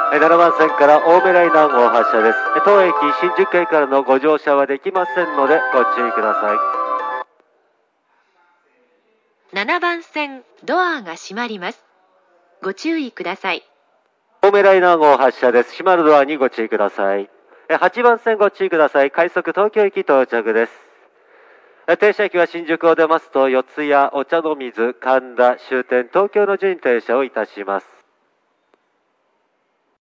7番線から青梅ライナー号発車です。当駅新宿駅からのご乗車はできませんのでご注意ください。 7番線ドアが閉まります。ご注意ください。 青梅ライナー号発車です。閉まるドアにご注意ください。8番線ご注意ください。快速東京駅到着です。停車駅は新宿を出ますと四谷、お茶の水、神田、終点、東京の順に停車をいたします。